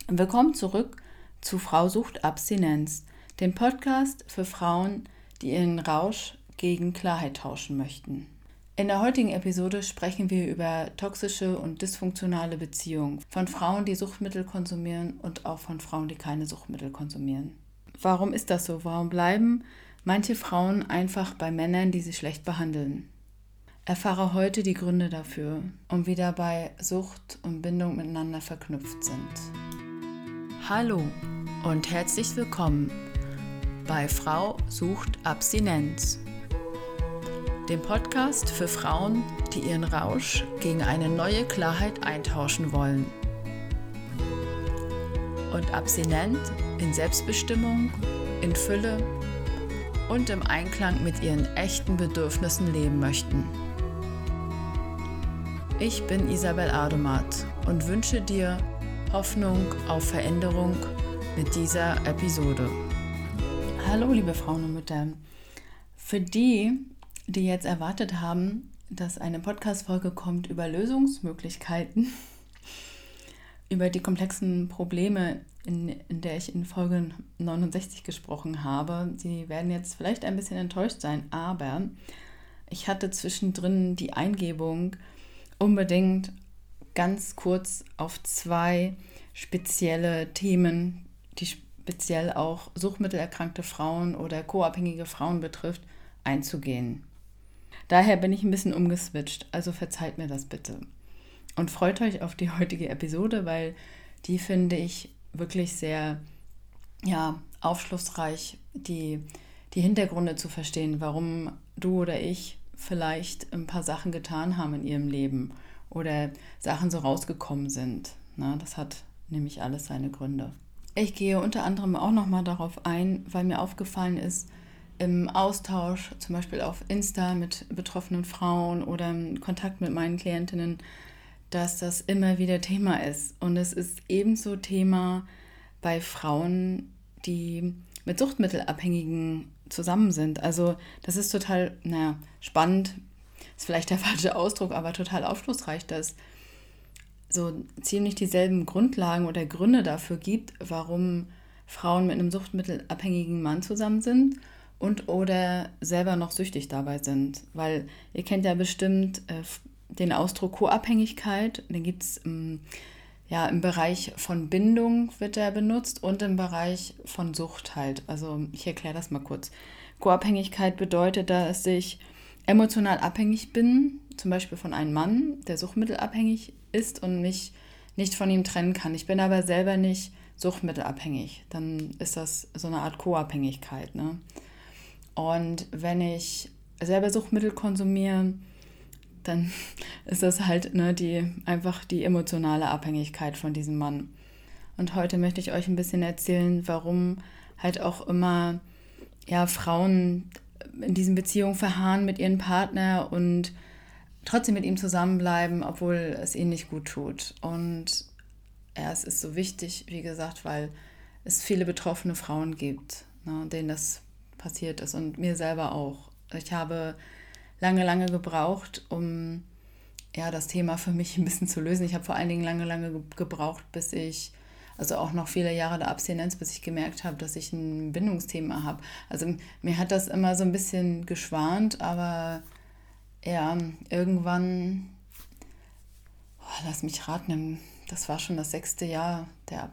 Willkommen zurück zu Frau sucht Abstinenz, dem Podcast für Frauen, die ihren Rausch gegen Klarheit tauschen möchten. In der heutigen Episode sprechen wir über toxische und dysfunktionale Beziehungen von Frauen, die Suchtmittel konsumieren und auch von Frauen, die keine Suchtmittel konsumieren. Warum ist das so? Warum bleiben manche Frauen einfach bei Männern, die sie schlecht behandeln? Erfahre heute die Gründe dafür und wie dabei Sucht und Bindung miteinander verknüpft sind. Hallo und herzlich willkommen bei Frau sucht Abstinenz, dem Podcast für Frauen, die ihren Rausch gegen eine neue Klarheit eintauschen wollen und abstinent in Selbstbestimmung, in Fülle und im Einklang mit ihren echten Bedürfnissen leben möchten. Ich bin Isabel Adomat und wünsche dir Hoffnung auf Veränderung mit dieser Episode. Hallo liebe Frauen und Mütter. Für die jetzt erwartet haben, dass eine Podcast-Folge kommt über Lösungsmöglichkeiten, über die komplexen Probleme, in der ich in Folge 69 gesprochen habe, die werden jetzt vielleicht ein bisschen enttäuscht sein, aber ich hatte zwischendrin die Eingebung, unbedingt ganz kurz auf zwei spezielle Themen, die speziell auch suchtmittelerkrankte Frauen oder co-abhängige Frauen betrifft, einzugehen. Daher bin ich ein bisschen umgeswitcht, also verzeiht mir das bitte. Und freut euch auf die heutige Episode, weil die finde ich wirklich sehr aufschlussreich, die Hintergründe zu verstehen, warum du oder ich vielleicht ein paar Sachen getan haben in ihrem Leben oder Sachen so rausgekommen sind. Das hat nämlich alles seine Gründe. Ich gehe unter anderem auch nochmal darauf ein, weil mir aufgefallen ist, im Austausch, zum Beispiel auf Insta mit betroffenen Frauen oder im Kontakt mit meinen Klientinnen, dass das immer wieder Thema ist. Und es ist ebenso Thema bei Frauen, die mit Suchtmittelabhängigen zusammen sind. Also das ist total, spannend, ist vielleicht der falsche Ausdruck, aber total aufschlussreich, dass so ziemlich dieselben Grundlagen oder Gründe dafür gibt, warum Frauen mit einem suchtmittelabhängigen Mann zusammen sind und oder selber noch süchtig dabei sind. Weil ihr kennt ja bestimmt den Ausdruck Co-Abhängigkeit, den gibt es im Bereich von Bindung wird der benutzt und im Bereich von Sucht halt. Also ich erkläre das mal kurz. Co-Abhängigkeit bedeutet, dass ich emotional abhängig bin, zum Beispiel von einem Mann, der suchtmittelabhängig ist und mich nicht von ihm trennen kann. Ich bin aber selber nicht suchtmittelabhängig. Dann ist das so eine Art Co-Abhängigkeit. Ne? Und wenn ich selber Suchtmittel konsumiere, dann ist das halt die emotionale Abhängigkeit von diesem Mann. Und heute möchte ich euch ein bisschen erzählen, warum halt auch immer Frauen in diesen Beziehungen verharren mit ihrem Partner und trotzdem mit ihm zusammenbleiben, obwohl es ihnen nicht gut tut. Und es ist so wichtig, wie gesagt, weil es viele betroffene Frauen gibt, denen das passiert ist und mir selber auch. Ich habe lange gebraucht, um das Thema für mich ein bisschen zu lösen. Ich habe vor allen Dingen lange gebraucht, bis ich, also auch noch viele Jahre der Abstinenz, bis ich gemerkt habe, dass ich ein Bindungsthema habe. Also mir hat das immer so ein bisschen geschwant, aber irgendwann, lass mich raten, das war schon das 6. Jahr der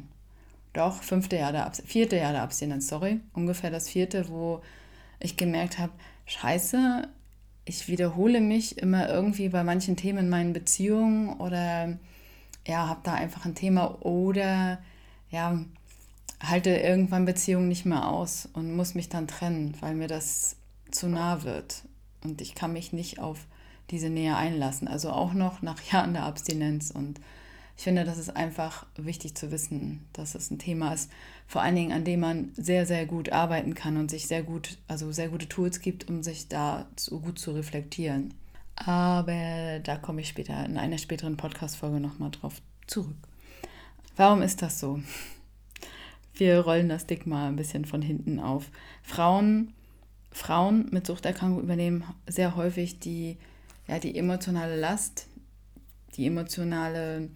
vierte Jahr der Abstinenz, ungefähr das 4., wo ich gemerkt habe, scheiße, ich wiederhole mich immer irgendwie bei manchen Themen in meinen Beziehungen oder habe da einfach ein Thema oder halte irgendwann Beziehungen nicht mehr aus und muss mich dann trennen, weil mir das zu nah wird und ich kann mich nicht auf diese Nähe einlassen, also auch noch nach Jahren der Abstinenz. Und ich finde, das ist einfach wichtig zu wissen, dass es ein Thema ist, vor allen Dingen, an dem man sehr, sehr gut arbeiten kann und sich sehr gute Tools gibt, um sich da so gut zu reflektieren. Aber da komme ich später in einer späteren Podcast-Folge nochmal drauf zurück. Warum ist das so? Wir rollen das Stigma ein bisschen von hinten auf. Frauen mit Suchterkrankung übernehmen sehr häufig die emotionale Last, die emotionale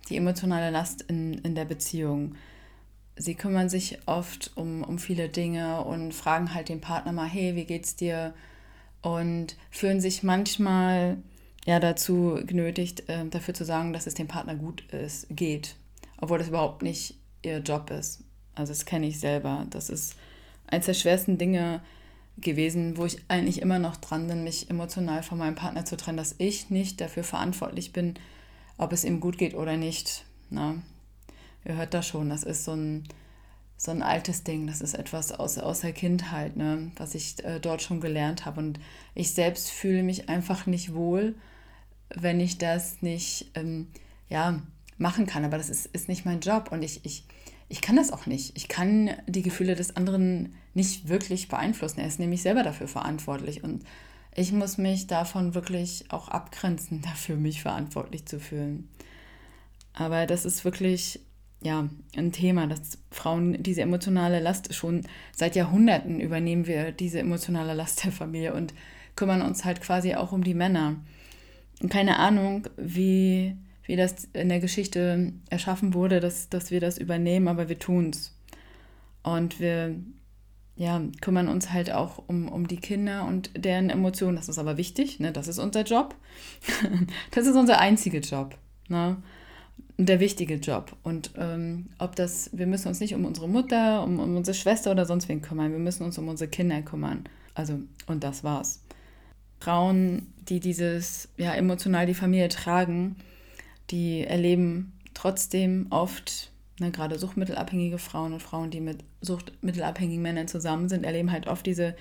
die emotionale Last in der Beziehung. Sie kümmern sich oft um viele Dinge und fragen halt den Partner mal, hey, wie geht's dir? Und fühlen sich manchmal dazu genötigt, dafür zu sagen, dass es dem Partner geht, obwohl das überhaupt nicht ihr Job ist. Also das kenne ich selber. Das ist eines der schwersten Dinge gewesen, wo ich eigentlich immer noch dran bin, mich emotional von meinem Partner zu trennen, dass ich nicht dafür verantwortlich bin, ob es ihm gut geht oder nicht. Na, ihr hört das schon, das ist so ein altes Ding, das ist etwas aus der Kindheit, ne, was ich dort schon gelernt habe. Und ich selbst fühle mich einfach nicht wohl, wenn ich das nicht machen kann. Aber das ist nicht mein Job und ich kann das auch nicht. Ich kann die Gefühle des anderen nicht wirklich beeinflussen. Er ist nämlich selber dafür verantwortlich und ich muss mich davon wirklich auch abgrenzen, dafür mich verantwortlich zu fühlen. Aber das ist wirklich ein Thema, dass Frauen diese emotionale Last schon seit Jahrhunderten übernehmen wir diese emotionale Last der Familie und kümmern uns halt quasi auch um die Männer. Und keine Ahnung, wie das in der Geschichte erschaffen wurde, dass wir das übernehmen, aber wir tun es. Und wir kümmern uns halt auch um die Kinder und deren Emotionen. Das ist aber wichtig, ne? Das ist unser Job. Das ist unser einziger Job, ne? Der wichtige Job. Und wir müssen uns nicht um unsere Mutter, um unsere Schwester oder sonst wen kümmern. Wir müssen uns um unsere Kinder kümmern. Also, und das war's. Frauen, die emotional die Familie tragen, die erleben trotzdem oft, gerade suchtmittelabhängige Frauen und Frauen, die mit suchtmittelabhängigen Männern zusammen sind, erleben halt oft diese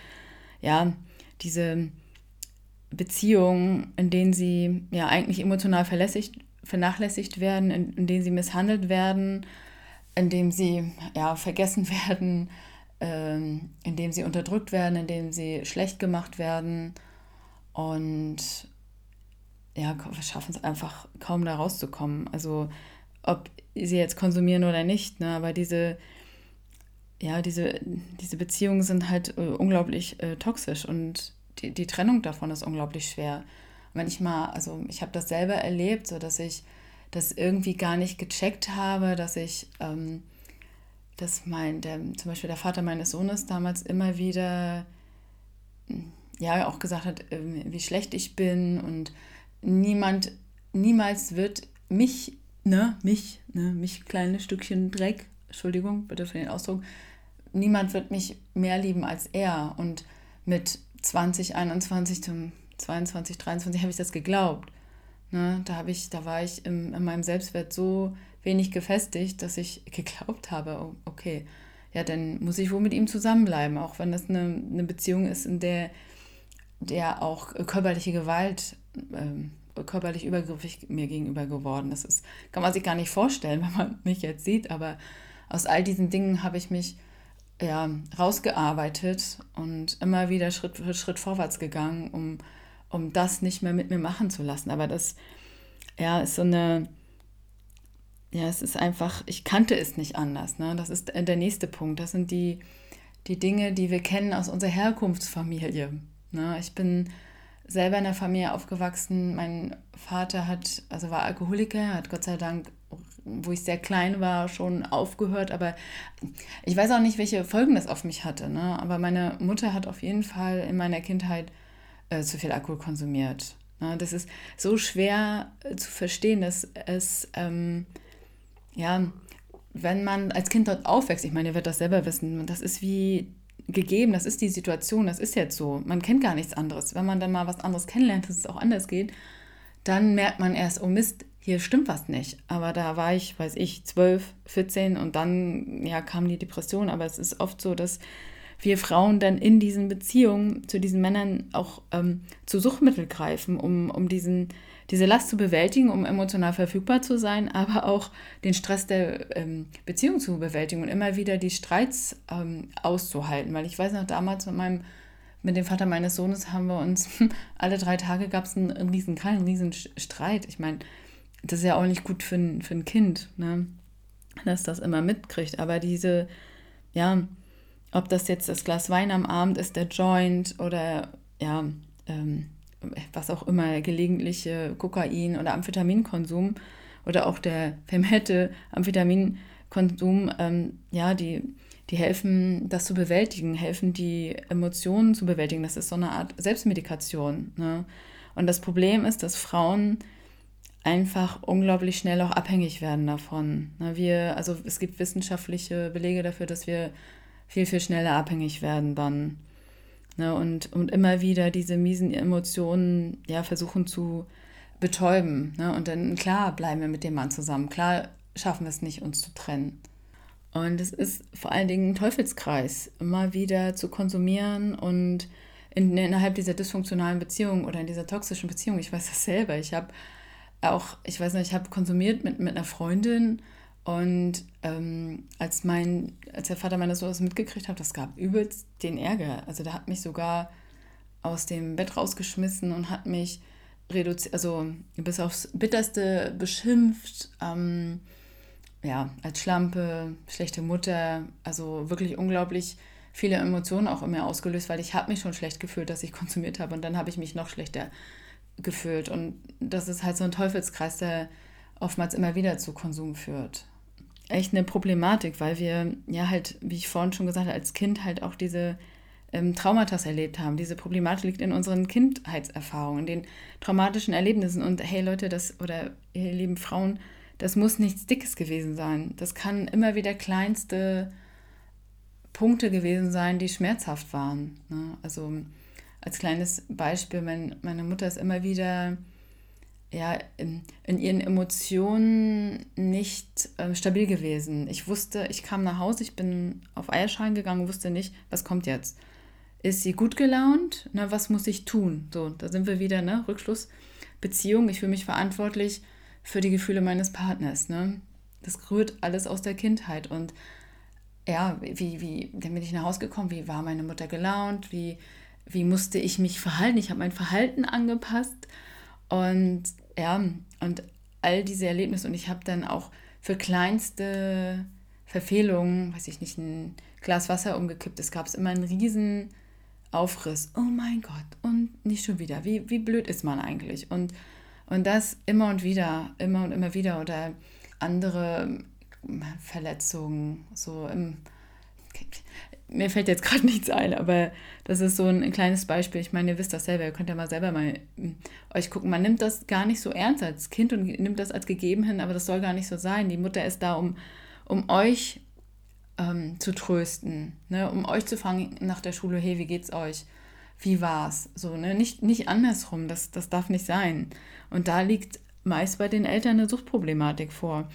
Beziehungen, in denen sie eigentlich emotional vernachlässigt werden, in denen sie misshandelt werden, in denen sie vergessen werden, in denen sie unterdrückt werden, in denen sie schlecht gemacht werden und wir schaffen es einfach kaum da rauszukommen. Also ob sie jetzt konsumieren oder nicht, ne, aber diese Beziehungen sind halt unglaublich toxisch und die Trennung davon ist unglaublich schwer. Manchmal, also ich habe das selber erlebt, so dass ich das irgendwie gar nicht gecheckt habe, dass zum Beispiel der Vater meines Sohnes damals immer wieder auch gesagt hat, wie schlecht ich bin und niemals wird mich, kleines Stückchen Dreck, Entschuldigung bitte für den Ausdruck, niemand wird mich mehr lieben als er. Und mit 20, 21, 22, 23 habe ich das geglaubt. Ne? Da war ich in meinem Selbstwert so wenig gefestigt, dass ich geglaubt habe, okay, dann muss ich wohl mit ihm zusammenbleiben, auch wenn das eine Beziehung ist, in der auch körperliche Gewalt, körperlich übergriffig mir gegenüber geworden ist. Kann man sich gar nicht vorstellen, wenn man mich jetzt sieht, aber aus all diesen Dingen habe ich mich rausgearbeitet und immer wieder Schritt für Schritt vorwärts gegangen, um das nicht mehr mit mir machen zu lassen. Aber das ist so es ist einfach, ich kannte es nicht anders. Ne? Das ist der nächste Punkt. Das sind die Dinge, die wir kennen aus unserer Herkunftsfamilie. Ne? Ich bin selber in einer Familie aufgewachsen. Mein Vater war Alkoholiker, hat Gott sei Dank, wo ich sehr klein war, schon aufgehört. Aber ich weiß auch nicht, welche Folgen das auf mich hatte. Ne? Aber meine Mutter hat auf jeden Fall in meiner Kindheit zu viel Alkohol konsumiert. Ne? Das ist so schwer zu verstehen, dass es, wenn man als Kind dort aufwächst, ich meine, ihr werdet das selber wissen, das ist wie gegeben, das ist die Situation, das ist jetzt so. Man kennt gar nichts anderes. Wenn man dann mal was anderes kennenlernt, dass es auch anders geht, dann merkt man erst, oh Mist, hier stimmt was nicht. Aber da war ich, 12, 14 und dann kam die Depression. Aber es ist oft so, dass wir Frauen dann in diesen Beziehungen zu diesen Männern auch zu Suchtmitteln greifen, um diese Last zu bewältigen, um emotional verfügbar zu sein, aber auch den Stress der Beziehung zu bewältigen und immer wieder die Streits auszuhalten. Weil ich weiß noch, damals mit dem Vater meines Sohnes haben wir uns alle 3 Tage gab es einen riesen Streit. Ich meine, das ist ja auch nicht gut für ein Kind, ne? Dass das immer mitkriegt. Aber ob das jetzt das Glas Wein am Abend ist, der Joint oder was auch immer, gelegentliche Kokain- oder Amphetaminkonsum oder auch der vermehrte Amphetaminkonsum, die helfen, das zu bewältigen, helfen, die Emotionen zu bewältigen. Das ist so eine Art Selbstmedikation. Ne? Und das Problem ist, dass Frauen einfach unglaublich schnell auch abhängig werden davon. Ne? Also es gibt wissenschaftliche Belege dafür, dass wir viel, viel schneller abhängig werden dann. Ne? Und immer wieder diese miesen Emotionen versuchen zu betäuben. Ne? Und dann, klar, bleiben wir mit dem Mann zusammen. Klar schaffen wir es nicht, uns zu trennen. Und es ist vor allen Dingen ein Teufelskreis, immer wieder zu konsumieren und innerhalb dieser dysfunktionalen Beziehung oder in dieser toxischen Beziehung, ich weiß das selber, ich habe konsumiert mit einer Freundin und als der Vater meines Sohnes mitgekriegt hat, das gab übelst den Ärger. Also der hat mich sogar aus dem Bett rausgeschmissen und hat mich also bis aufs Bitterste beschimpft, als Schlampe, schlechte Mutter, also wirklich unglaublich viele Emotionen auch in mir ausgelöst, weil ich habe mich schon schlecht gefühlt, dass ich konsumiert habe und dann habe ich mich noch schlechter gefühlt und das ist halt so ein Teufelskreis, der oftmals immer wieder zu Konsum führt. Echt eine Problematik, weil wir halt, wie ich vorhin schon gesagt habe, als Kind halt auch diese Traumata erlebt haben. Diese Problematik liegt in unseren Kindheitserfahrungen, in den traumatischen Erlebnissen und hey Leute, oder ihr lieben Frauen, das muss nichts Dickes gewesen sein. Das kann immer wieder kleinste Punkte gewesen sein, die schmerzhaft waren. Ne? Also als kleines Beispiel, meine Mutter ist immer wieder in ihren Emotionen nicht stabil gewesen. Ich kam nach Hause, ich bin auf Eierschalen gegangen, wusste nicht, was kommt jetzt. Ist sie gut gelaunt? Na, was muss ich tun? So, da sind wir wieder, ne? Rückschluss, Beziehung. Ich fühle mich verantwortlich für die Gefühle meines Partners. Ne? Das rührt alles aus der Kindheit. Und dann bin ich nach Hause gekommen, wie war meine Mutter gelaunt, wie musste ich mich verhalten? Ich habe mein Verhalten angepasst und all diese Erlebnisse. Und ich habe dann auch für kleinste Verfehlungen, weiß ich nicht, ein Glas Wasser umgekippt. Es gab immer einen riesen Aufriss. Oh mein Gott, und nicht schon wieder. Wie blöd ist man eigentlich? Und das immer und immer wieder oder andere Verletzungen, mir fällt jetzt gerade nichts ein, aber das ist so ein kleines Beispiel. Ich meine, ihr wisst das selber, ihr könnt ja mal selber mal euch gucken. Man nimmt das gar nicht so ernst als Kind und nimmt das als gegeben hin, aber das soll gar nicht so sein. Die Mutter ist da, um euch zu trösten, ne? Um euch zu fragen nach der Schule, hey, wie geht's euch? Wie war's? So, ne? Nicht andersrum, das darf nicht sein. Und da liegt meist bei den Eltern eine Suchtproblematik vor.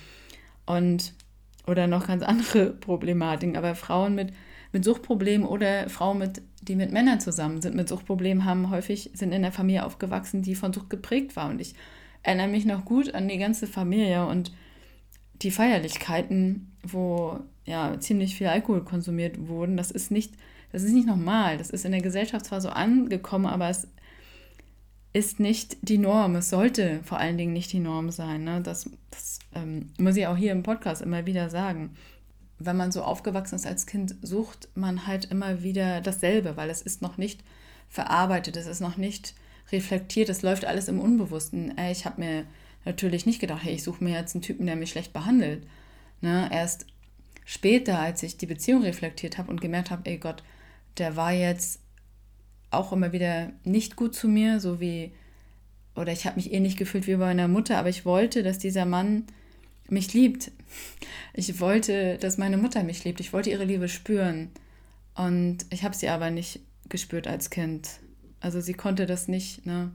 Oder noch ganz andere Problematiken. Aber Frauen mit Suchtproblemen oder Frauen, die mit Männern zusammen sind mit Suchtproblemen, sind in der Familie aufgewachsen, die von Sucht geprägt war. Und ich erinnere mich noch gut an die ganze Familie und die Feierlichkeiten, wo ziemlich viel Alkohol konsumiert wurden. Das ist nicht normal. Das ist in der Gesellschaft zwar so angekommen, aber es ist nicht die Norm. Es sollte vor allen Dingen nicht die Norm sein. Ne? Das muss ich auch hier im Podcast immer wieder sagen. Wenn man so aufgewachsen ist als Kind, sucht man halt immer wieder dasselbe, weil es ist noch nicht verarbeitet, es ist noch nicht reflektiert, es läuft alles im Unbewussten. Ich habe mir natürlich nicht gedacht, hey, ich suche mir jetzt einen Typen, der mich schlecht behandelt. Ne? Erst später, als ich die Beziehung reflektiert habe und gemerkt habe, ey Gott, der war jetzt auch immer wieder nicht gut zu mir, oder ich habe mich ähnlich gefühlt wie bei meiner Mutter, aber ich wollte, dass dieser Mann mich liebt. Ich wollte, dass meine Mutter mich liebt. Ich wollte ihre Liebe spüren. Und ich habe sie aber nicht gespürt als Kind. Also sie konnte das nicht, ne?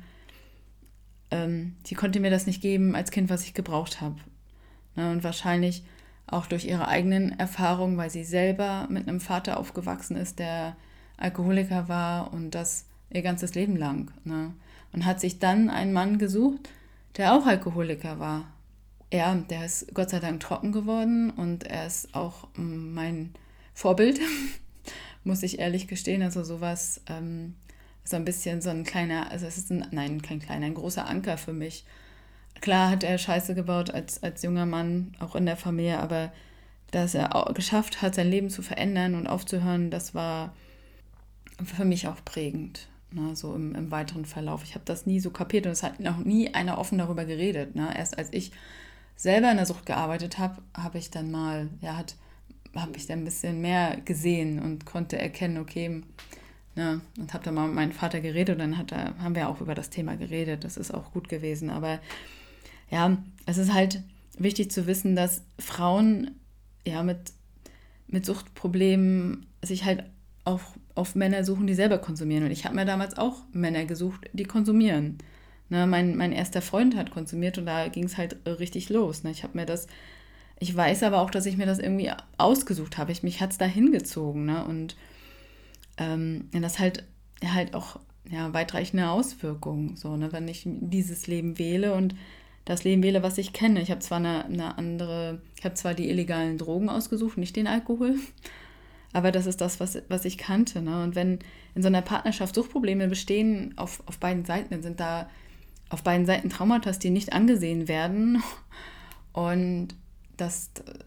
Sie konnte mir das nicht geben als Kind, was ich gebraucht habe. Ne? Und wahrscheinlich auch durch ihre eigenen Erfahrungen, weil sie selber mit einem Vater aufgewachsen ist, der Alkoholiker war und das ihr ganzes Leben lang. Ne? Und hat sich dann einen Mann gesucht, der auch Alkoholiker war. Der ist Gott sei Dank trocken geworden und er ist auch mein Vorbild, muss ich ehrlich gestehen. Also sowas, so ein bisschen so ein kleiner, also es ist kein kleiner, ein großer Anker für mich. Klar hat er Scheiße gebaut als junger Mann, auch in der Familie, aber dass er auch geschafft hat, sein Leben zu verändern und aufzuhören, das war für mich auch prägend, ne, so im weiteren Verlauf. Ich habe das nie so kapiert und es hat noch nie einer offen darüber geredet. Ne? Erst als ich selber in der Sucht gearbeitet habe, habe ich dann mal, habe ich dann ein bisschen mehr gesehen und konnte erkennen, okay, ne, und habe dann mal mit meinem Vater geredet und dann haben wir auch über das Thema geredet. Das ist auch gut gewesen. Aber ja, es ist halt wichtig zu wissen, dass Frauen ja mit Suchtproblemen sich halt auch auf Männer suchen, die selber konsumieren. Und ich habe mir damals auch Männer gesucht, die konsumieren. Ne, mein erster Freund hat konsumiert und da ging es halt richtig los. Ne? Ich weiß aber auch, dass ich mir das irgendwie ausgesucht habe. Mich hat es da hingezogen. Ne? Und das halt auch weitreichende Auswirkungen. So, ne? Wenn ich dieses Leben wähle und das Leben wähle, was ich kenne. Ich habe zwar ich habe zwar die illegalen Drogen ausgesucht, nicht den Alkohol, aber das ist das, was ich kannte. Ne? Und wenn in so einer Partnerschaft Suchtprobleme bestehen auf beiden Seiten, dann sind da auf beiden Seiten Traumata, die nicht angesehen werden. Und dass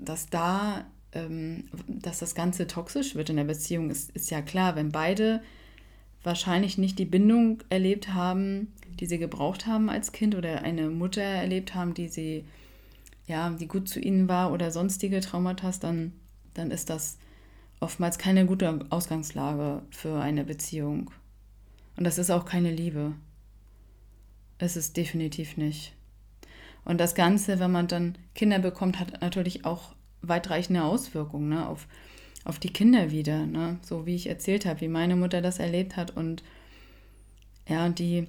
das Ganze toxisch wird in der Beziehung, ist ja klar, wenn beide wahrscheinlich nicht die Bindung erlebt haben, die sie gebraucht haben als Kind oder eine Mutter erlebt haben, die gut zu ihnen war oder sonstige Traumata, dann ist das oftmals keine gute Ausgangslage für eine Beziehung. Und das ist auch keine Liebe. Es ist definitiv nicht. Und das Ganze, wenn man dann Kinder bekommt, hat natürlich auch weitreichende Auswirkungen, ne, auf die Kinder wieder. Ne? So wie ich erzählt habe, wie meine Mutter das erlebt hat. Und ja, die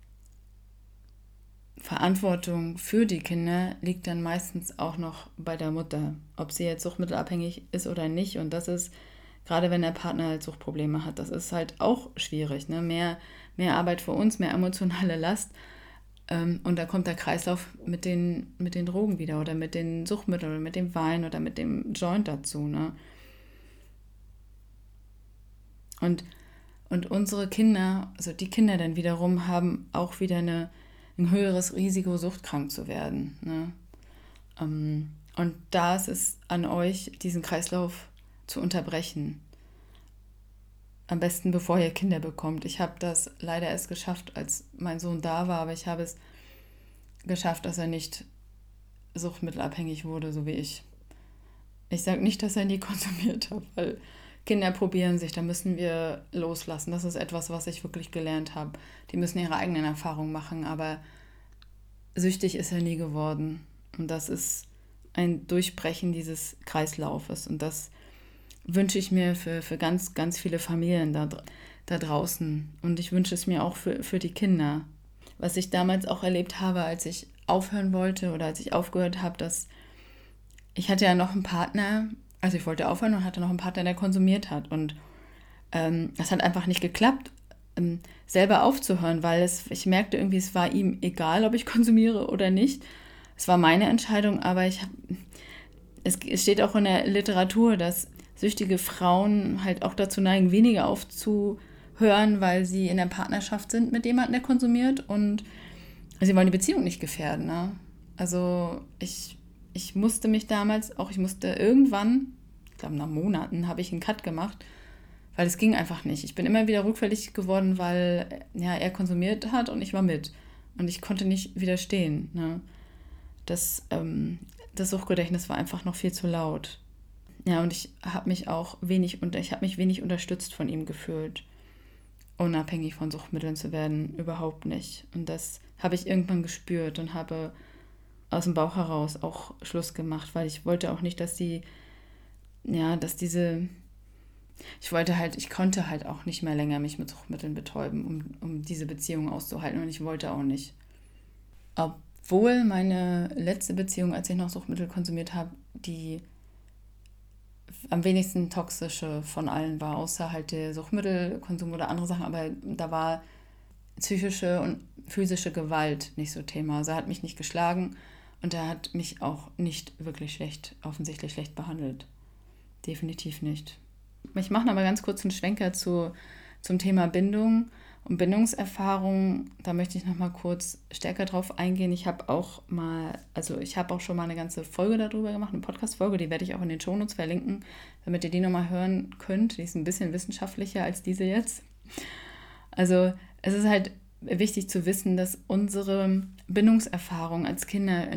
Verantwortung für die Kinder liegt dann meistens auch noch bei der Mutter, ob sie jetzt suchtmittelabhängig ist oder nicht. Und das ist, gerade wenn der Partner halt Suchtprobleme hat, das ist halt auch schwierig. Ne? Mehr Arbeit für uns, mehr emotionale Last. Und da kommt der Kreislauf mit den Drogen wieder oder mit den Suchtmitteln oder mit dem Wein oder mit dem Joint dazu. Ne? Und unsere Kinder, also die Kinder dann wiederum, haben auch wieder ein höheres Risiko, suchtkrank zu werden. Ne? Und da ist es an euch, diesen Kreislauf zu unterbrechen. Am besten, bevor ihr Kinder bekommt. Ich habe das leider erst geschafft, als mein Sohn da war, aber ich habe es geschafft, dass er nicht suchtmittelabhängig wurde, so wie ich. Ich sage nicht, dass er nie konsumiert hat, weil Kinder probieren sich, da müssen wir loslassen. Das ist etwas, was ich wirklich gelernt habe. Die müssen ihre eigenen Erfahrungen machen, aber süchtig ist er nie geworden. Und das ist ein Durchbrechen dieses Kreislaufes. Und das wünsche ich mir für ganz, ganz viele Familien da draußen. Und ich wünsche es mir auch für die Kinder. Was ich damals auch erlebt habe, als ich aufhören wollte oder als ich aufgehört habe, dass ich hatte ja noch einen Partner, also ich wollte aufhören und hatte noch einen Partner, der konsumiert hat. Und das hat einfach nicht geklappt, selber aufzuhören, weil ich merkte irgendwie, es war ihm egal, ob ich konsumiere oder nicht. Es war meine Entscheidung, aber es steht auch in der Literatur, dass süchtige Frauen halt auch dazu neigen, weniger aufzuhören, weil sie in der Partnerschaft sind mit jemandem, der konsumiert und sie wollen die Beziehung nicht gefährden. Ne? Also ich musste irgendwann, ich glaube nach Monaten, habe ich einen Cut gemacht, weil es ging einfach nicht. Ich bin immer wieder rückfällig geworden, weil er konsumiert hat und ich war mit. Und ich konnte nicht widerstehen. Ne? Das Suchtgedächtnis war einfach noch viel zu laut. Ja, und ich habe mich wenig unterstützt von ihm gefühlt, unabhängig von Suchtmitteln zu werden, überhaupt nicht. Und das habe ich irgendwann gespürt und habe aus dem Bauch heraus auch Schluss gemacht, weil ich wollte auch nicht, ich konnte halt auch nicht mehr länger mich mit Suchtmitteln betäuben, um diese Beziehung auszuhalten und ich wollte auch nicht. Obwohl meine letzte Beziehung, als ich noch Suchtmittel konsumiert habe, die am wenigsten toxische von allen war, außer halt der Suchtmittelkonsum oder andere Sachen, aber da war psychische und physische Gewalt nicht so Thema. Also er hat mich nicht geschlagen und er hat mich auch nicht wirklich offensichtlich schlecht behandelt. Definitiv nicht. Ich mache aber ganz kurz einen Schwenker zum Thema Bindung und Bindungserfahrung. Da möchte ich noch mal kurz stärker drauf eingehen. Ich habe auch schon mal eine ganze Folge darüber gemacht, eine Podcast-Folge, die werde ich auch in den Shownotes verlinken, damit ihr die nochmal hören könnt. Die ist ein bisschen wissenschaftlicher als diese jetzt. Also es ist halt wichtig zu wissen, dass unsere Bindungserfahrung als Kinder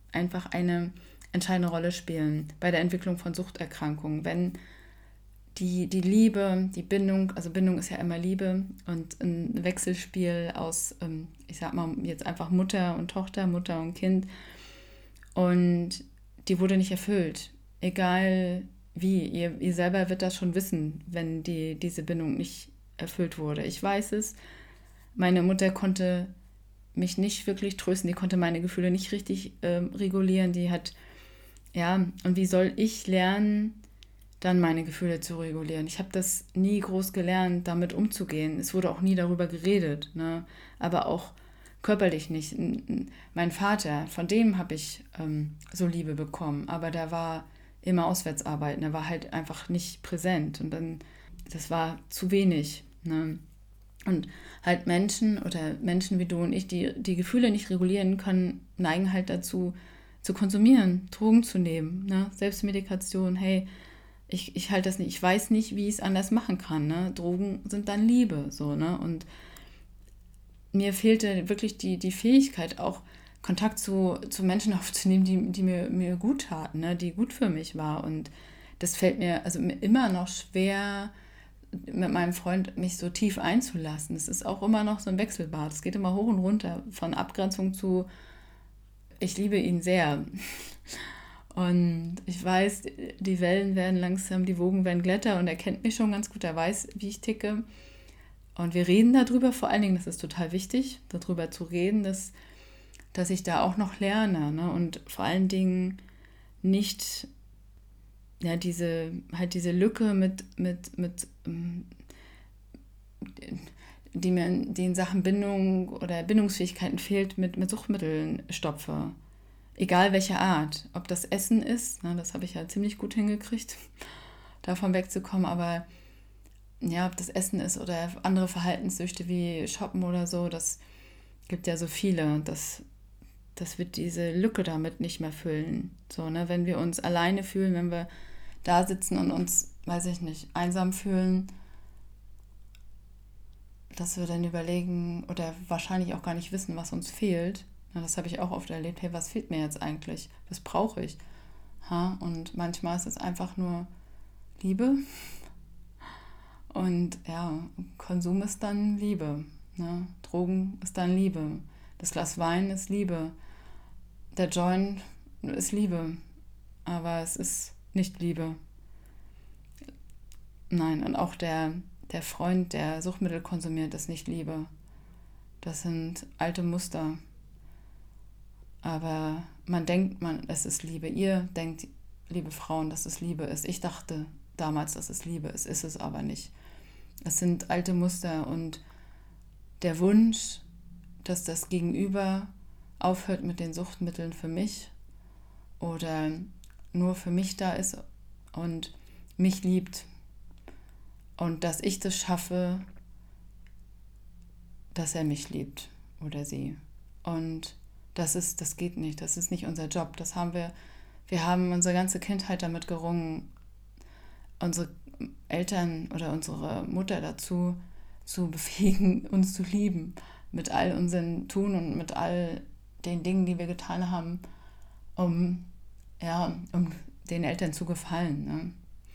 einfach eine entscheidende Rolle spielen bei der Entwicklung von Suchterkrankungen. Wenn die Liebe, die Bindung, also Bindung ist ja immer Liebe und ein Wechselspiel aus, ich sag mal jetzt einfach Mutter und Tochter, Mutter und Kind, und die wurde nicht erfüllt. Egal wie, ihr selber wird das schon wissen, wenn diese Bindung nicht erfüllt wurde. Ich weiß es, meine Mutter konnte mich nicht wirklich trösten, die konnte meine Gefühle nicht richtig regulieren, und wie soll ich lernen, dann meine Gefühle zu regulieren? Ich habe das nie groß gelernt, damit umzugehen. Es wurde auch nie darüber geredet, ne? Aber auch körperlich nicht. Mein Vater, von dem habe ich so Liebe bekommen, aber der war immer auswärts arbeiten, der war halt einfach nicht präsent und dann, das war zu wenig, ne? Und halt Menschen wie du und ich, die Gefühle nicht regulieren können, neigen halt dazu, zu konsumieren, Drogen zu nehmen, ne? Selbstmedikation, hey, ich halte das nicht, ich weiß nicht, wie ich es anders machen kann, ne? Drogen sind dann Liebe, so, ne? Und mir fehlte wirklich die Fähigkeit, auch Kontakt zu Menschen aufzunehmen, die mir gut taten, ne? Die gut für mich war. Und das fällt mir also immer noch schwer, mit meinem Freund mich so tief einzulassen. Es ist auch immer noch so ein Wechselbad. Es geht immer hoch und runter, von Abgrenzung zu, ich liebe ihn sehr. Und ich weiß, die Wellen werden langsam, die Wogen werden glätter und er kennt mich schon ganz gut, er weiß, wie ich ticke. Und wir reden darüber, vor allen Dingen, das ist total wichtig, darüber zu reden, dass ich da auch noch lerne, ne? Und vor allen Dingen nicht diese Lücke die mir in Sachen Bindung oder Bindungsfähigkeiten fehlt, mit Suchtmitteln stopfe. Egal welcher Art. Ob das Essen ist, ne, das habe ich ja ziemlich gut hingekriegt, davon wegzukommen, aber ja, ob das Essen ist oder andere Verhaltenssüchte wie Shoppen oder so, das gibt ja so viele. Das wird diese Lücke damit nicht mehr füllen. So, ne? Wenn wir uns alleine fühlen, wenn wir da sitzen und uns, weiß ich nicht, einsam fühlen, dass wir dann überlegen oder wahrscheinlich auch gar nicht wissen, was uns fehlt. Na, das habe ich auch oft erlebt. Hey, was fehlt mir jetzt eigentlich? Was brauche ich? Und manchmal ist es einfach nur Liebe. Und ja, Konsum ist dann Liebe. Ne? Drogen ist dann Liebe. Das Glas Wein ist Liebe. Der Joint ist Liebe. Aber es ist nicht Liebe. Nein, und auch der Freund, der Suchtmittel konsumiert, ist nicht Liebe. Das sind alte Muster. Aber man denkt, es ist Liebe. Ihr denkt, liebe Frauen, dass es Liebe ist. Ich dachte damals, dass es Liebe ist. Ist es aber nicht. Es sind alte Muster und der Wunsch, dass das Gegenüber aufhört mit den Suchtmitteln für mich oder nur für mich da ist und mich liebt. Und dass ich das schaffe, dass er mich liebt oder sie. Und das geht nicht, das ist nicht unser Job. Wir haben unsere ganze Kindheit damit gerungen, unsere Eltern oder unsere Mutter dazu zu befähigen, uns zu lieben. Mit all unseren Tun und mit all den Dingen, die wir getan haben, um den Eltern zu gefallen. Ne?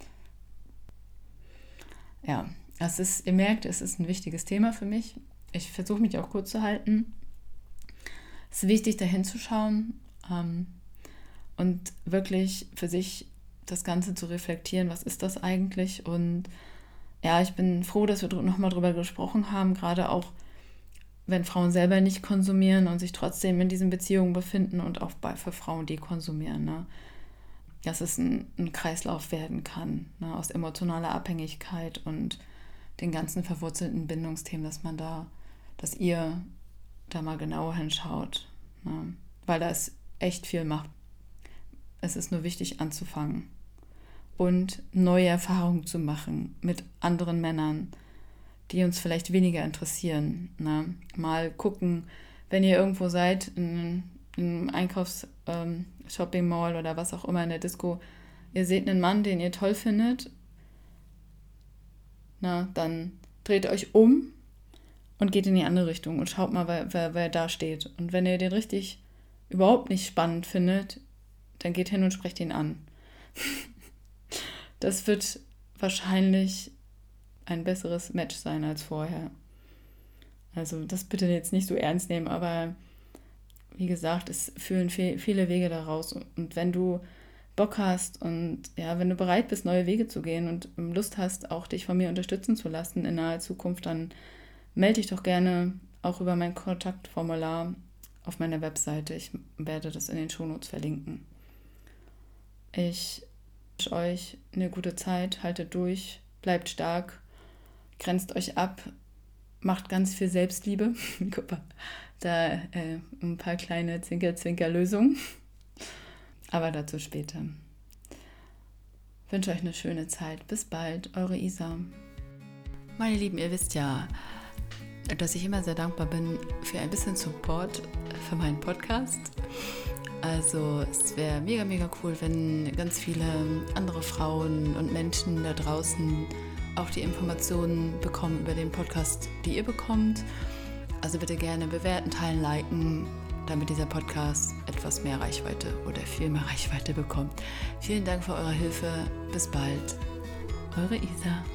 Ja, ihr merkt, es ist ein wichtiges Thema für mich. Ich versuche mich auch kurz zu halten. Es ist wichtig, da hinzuschauen und wirklich für sich das Ganze zu reflektieren, was ist das eigentlich? Und ja, ich bin froh, dass wir nochmal drüber gesprochen haben, gerade auch, wenn Frauen selber nicht konsumieren und sich trotzdem in diesen Beziehungen befinden und auch für Frauen, die konsumieren, ne? Dass es ein Kreislauf werden kann, ne? Aus emotionaler Abhängigkeit und den ganzen verwurzelten Bindungsthemen, dass ihr da mal genauer hinschaut, ne? Weil da ist echt viel Macht. Es ist nur wichtig anzufangen und neue Erfahrungen zu machen mit anderen Männern, die uns vielleicht weniger interessieren. Ne? Mal gucken, wenn ihr irgendwo seid, in einem Einkaufs-Shopping-Mall oder was auch immer in der Disco, ihr seht einen Mann, den ihr toll findet, dann dreht euch um und geht in die andere Richtung und schaut mal, wer da steht. Und wenn ihr den richtig überhaupt nicht spannend findet, dann geht hin und sprecht ihn an. Das wird wahrscheinlich ein besseres Match sein als vorher. Also das bitte jetzt nicht so ernst nehmen, aber wie gesagt, es führen viele Wege daraus. Und wenn du Bock hast und ja, wenn du bereit bist, neue Wege zu gehen und Lust hast, auch dich von mir unterstützen zu lassen in naher Zukunft, dann melde dich doch gerne auch über mein Kontaktformular auf meiner Webseite. Ich werde das in den Shownotes verlinken. Ich wünsche euch eine gute Zeit, haltet durch, bleibt stark, grenzt euch ab, macht ganz viel Selbstliebe. Guck mal, da ein paar kleine Zwinker-Zwinker-Lösungen. Aber dazu später. Ich wünsche euch eine schöne Zeit. Bis bald, eure Isa. Meine Lieben, ihr wisst ja, dass ich immer sehr dankbar bin für ein bisschen Support für meinen Podcast. Also es wäre mega, mega cool, wenn ganz viele andere Frauen und Menschen da draußen auch die Informationen bekommen über den Podcast, die ihr bekommt. Also bitte gerne bewerten, teilen, liken, damit dieser Podcast etwas mehr Reichweite oder viel mehr Reichweite bekommt. Vielen Dank für eure Hilfe. Bis bald. Eure Isa.